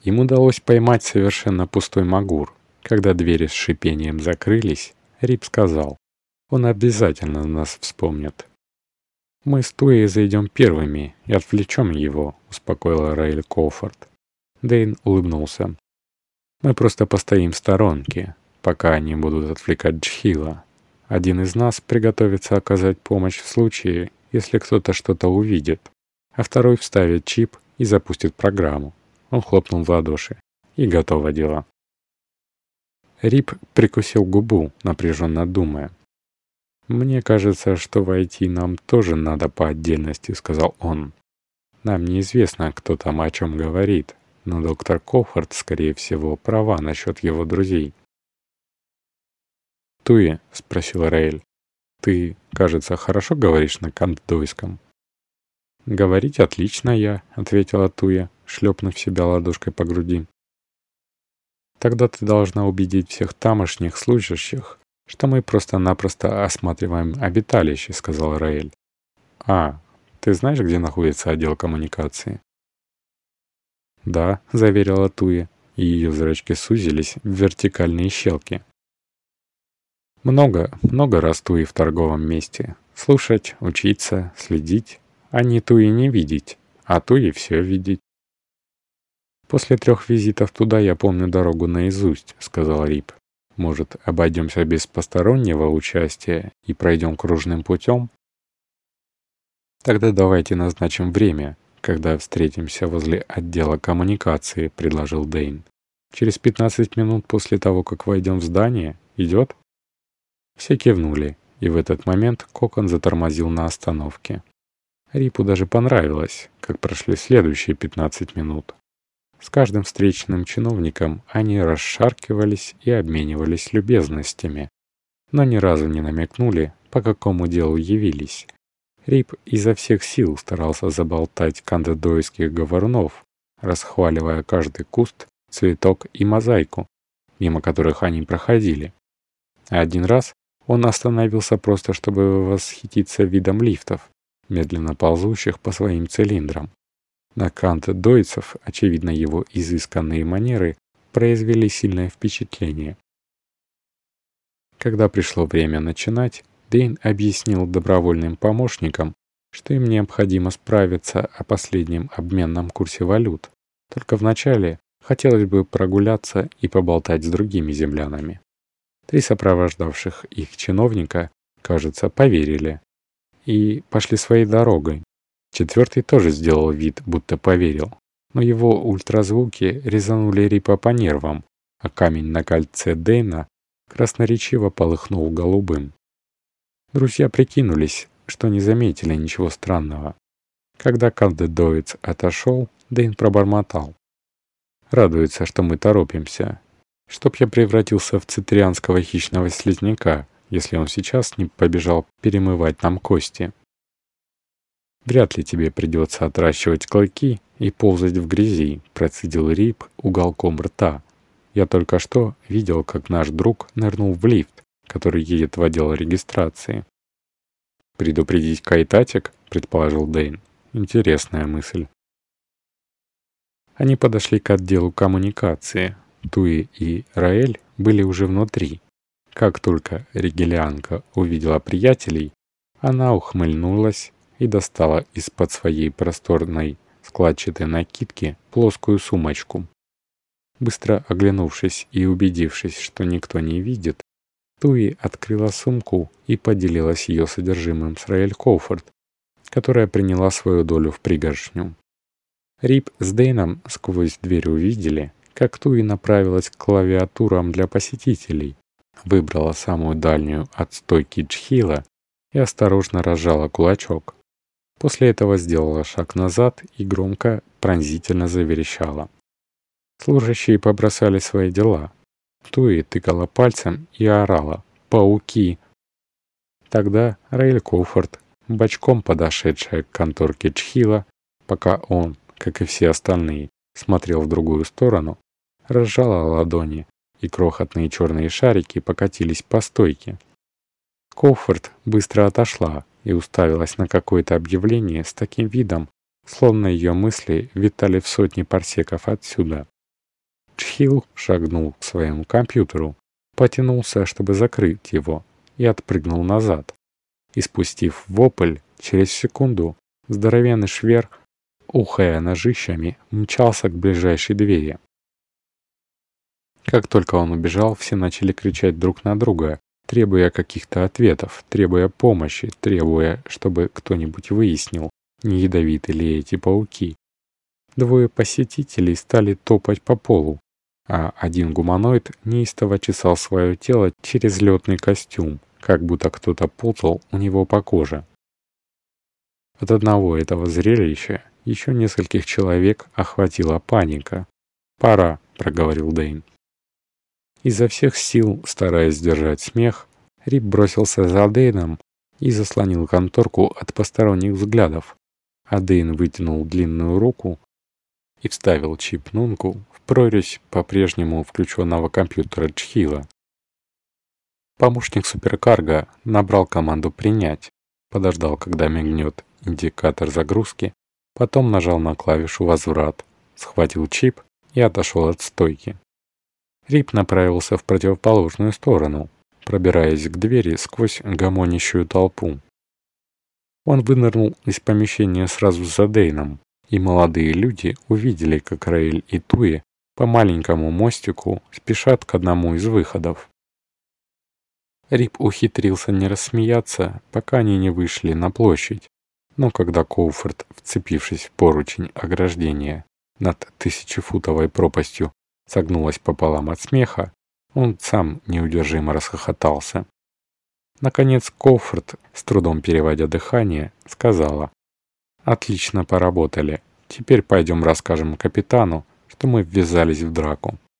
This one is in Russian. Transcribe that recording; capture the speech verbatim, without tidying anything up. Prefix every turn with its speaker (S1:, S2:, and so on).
S1: Им удалось поймать совершенно пустой магур. Когда двери с шипением закрылись, Рип сказал: «Он обязательно нас вспомнит». «Мы с Туей зайдем первыми и отвлечем его», — успокоила Раэль Коуфорд. Дэйн улыбнулся. «Мы просто постоим в сторонке, пока они будут отвлекать Джхила. Один из нас приготовится оказать помощь в случае, если кто-то что-то увидит, а второй вставит чип и запустит программу». Он хлопнул в ладоши. «И готово дело». Рип прикусил губу, напряженно думая. «Мне кажется, что войти нам тоже надо по отдельности», — сказал он. «Нам неизвестно, кто там о чем говорит, но доктор Коуфорд, скорее всего, права насчет его друзей». «Туи?» — спросила Раэль. «Ты, кажется, хорошо говоришь на кандойском?» «Говорить отлично я», — ответила Туя, шлепнув себя ладошкой по груди. «Тогда ты должна убедить всех тамошних служащих, что мы просто-напросто осматриваем обиталище», — сказала Раэль. «А, ты знаешь, где находится отдел коммуникации?» «Да», — заверила Туя, и ее зрачки сузились в вертикальные щелки. «Много, много раз Туи в торговом месте. Слушать, учиться, следить, а не Туи не видеть, а Туи все видеть». «После трех визитов туда я помню дорогу наизусть», — сказал Рип. «Может, обойдемся без постороннего участия и пройдем кружным путем?» «Тогда давайте назначим время, когда встретимся возле отдела коммуникации», — предложил Дэйн. «Через пятнадцать минут после того, как войдем в здание, идет?» Все кивнули, и в этот момент Кокон затормозил на остановке. Рипу даже понравилось, как прошли следующие пятнадцать минут. С каждым встречным чиновником они расшаркивались и обменивались любезностями, но ни разу не намекнули, по какому делу явились. Рип изо всех сил старался заболтать кандедойских говорунов, расхваливая каждый куст, цветок и мозаику, мимо которых они проходили. А один раз он остановился просто, чтобы восхититься видом лифтов, медленно ползущих по своим цилиндрам. На кандедойцев, очевидно, его изысканные манеры произвели сильное впечатление. Когда пришло время начинать, Дэйн объяснил добровольным помощникам, что им необходимо справиться о последнем обменном курсе валют. Только вначале хотелось бы прогуляться и поболтать с другими землянами. Три сопровождавших их чиновника, кажется, поверили и пошли своей дорогой. Четвертый тоже сделал вид, будто поверил, но его ультразвуки резанули Рипа по нервам, а камень на кольце Дэйна красноречиво полыхнул голубым. Друзья прикинулись, что не заметили ничего странного. Когда кандедоец отошел, Дэйн пробормотал: «Радуется, что мы торопимся. Чтоб я превратился в цитрианского хищного слизняка, если он сейчас не побежал перемывать нам кости». «Вряд ли тебе придется отращивать клыки и ползать в грязи», — процедил Рип уголком рта. «Я только что видел, как наш друг нырнул в лифт, который едет в отдел регистрации». «Предупредить Кайтатик?» — предположил Дэйн. «Интересная мысль». Они подошли к отделу коммуникации. Туи и Раэль были уже внутри. Как только ригелианка увидела приятелей, она ухмыльнулась и достала из-под своей просторной складчатой накидки плоскую сумочку. Быстро оглянувшись и убедившись, что никто не видит, Туи открыла сумку и поделилась ее содержимым с Раэль Коуфорд, которая приняла свою долю в пригоршню. Рип с Дэйном сквозь дверь увидели, как Туи направилась к клавиатурам для посетителей, выбрала самую дальнюю от стойки Джхила и осторожно разжала кулачок. После этого сделала шаг назад и громко, пронзительно заверещала. Служащие побросали свои дела. Туи тыкала пальцем и орала: «Пауки!». Тогда Раэль Коуфорд, бочком подошедшая к конторке Джхила, пока он, как и все остальные, смотрел в другую сторону, разжала ладони, и крохотные черные шарики покатились по стойке. Коуфорд быстро отошла и уставилась на какое-то объявление с таким видом, словно ее мысли витали в сотни парсеков отсюда. Чхил шагнул к своему компьютеру, потянулся, чтобы закрыть его, и отпрыгнул назад. Испустив вопль, через секунду здоровенный швер, ухая ножищами, мчался к ближайшей двери. Как только он убежал, все начали кричать друг на друга, требуя каких-то ответов, требуя помощи, требуя, чтобы кто-нибудь выяснил, не ядовиты ли эти пауки. Двое посетителей стали топать по полу, а один гуманоид неистово чесал свое тело через летный костюм, как будто кто-то ползал у него по коже. От одного этого зрелища еще нескольких человек охватила паника. «Пора», — проговорил Дэйн. Изо всех сил, стараясь сдержать смех, Рип бросился за Дэйном и заслонил конторку от посторонних взглядов, а Дэйн вытянул длинную руку и вставил чип Нунку в прорезь по-прежнему включенного компьютера Чхила. Помощник суперкарго набрал команду «Принять», подождал, когда мигнет индикатор загрузки, потом нажал на клавишу «Возврат», схватил чип и отошел от стойки. Рип направился в противоположную сторону, пробираясь к двери сквозь гомонящую толпу. Он вынырнул из помещения сразу за Дэйном, и молодые люди увидели, как Раэль и Туи по маленькому мостику спешат к одному из выходов. Рип ухитрился не рассмеяться, пока они не вышли на площадь, но когда Коуфорд, вцепившись в поручень ограждения над тысячефутовой пропастью, согнулась пополам от смеха, он сам неудержимо расхохотался. Наконец Коуфорд, с трудом переводя дыхание, сказала: «Отлично поработали. Теперь пойдем расскажем капитану, что мы ввязались в драку».